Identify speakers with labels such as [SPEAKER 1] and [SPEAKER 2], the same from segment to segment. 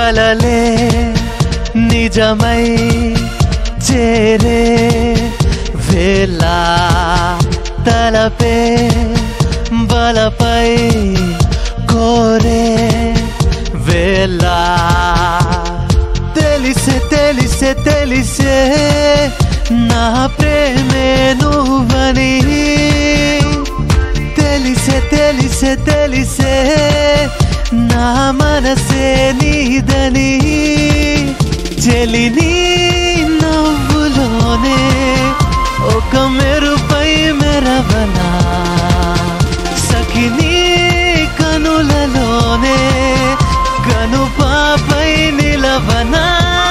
[SPEAKER 1] కలలే నిజమై చేరే వేళ తలపే బలపై కోరే వేళ తెలిసే తెలిసే తెలిసే నా ప్రేమే నువ్వని తెలిసే తెలిసే తెలిసే నా మనసే నీదని చెలిని నవ్వులోనే ఒక మెరుపై మెరవనా సఖిని కనులలోనే కనుపాపై నిలవనా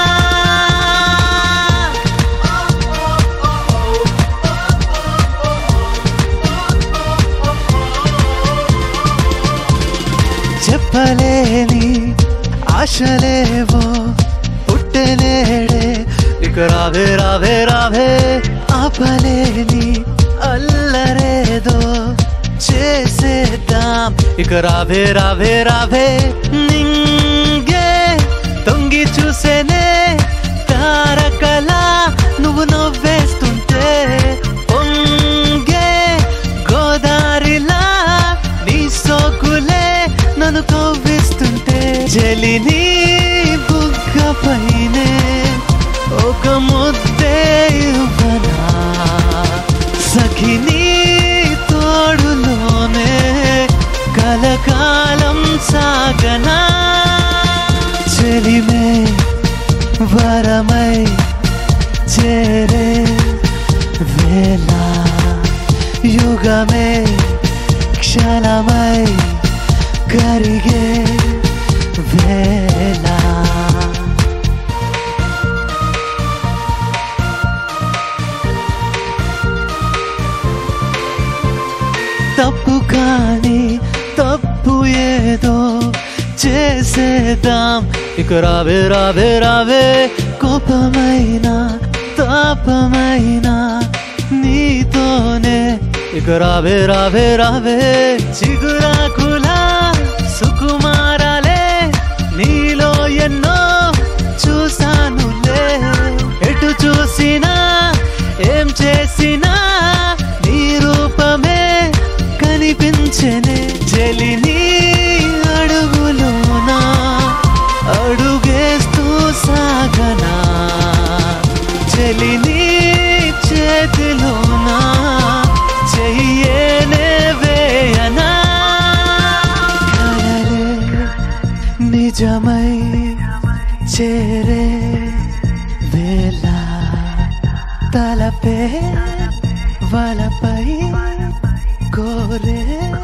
[SPEAKER 1] చెప్పలేని ఆశలేవో పుట్టనేడే ఇక రావే రావే రావే ఆపలేని అల్లరేదో చేసేద్దాం ఇక రావే రావే రావే నింగే తొంగి చూసేనే తారకలా నువ్వు నవ్వేస్తుంటే పొంగే గోదారిలా నీ సోకులే నన్ను కవ్విస్తుంటే చెలిని బుగ్గపైనే ఒక ముద్దే ఇవ్వనా సఖిని తోడులోనే కలకాలం సాగనా చెలిమే వరమై చేరే వేళ యుగమే క్షణమై కరిగే వేళ తప్పు కాని తప్పు ఏదో చేసేద్దాం ఇక రావే రావే రావే కోపమైనా తాపమైనా నీతోనే ఇక రావే రావే రావే చిగురాకులా సుకుమారాలే నీలో ఎన్నో చూసానులే ఎటు చూసినా ఏం చేసినా నీ రూపమే కనిపించనే చెలిని అడుగులోనా అడుగేస్తూ సాగనా చెలిని చేతిలోనా చెయ్యేనే వేయనా కలలే నిజమై చేరే వేళ తలపే వలపై కోరే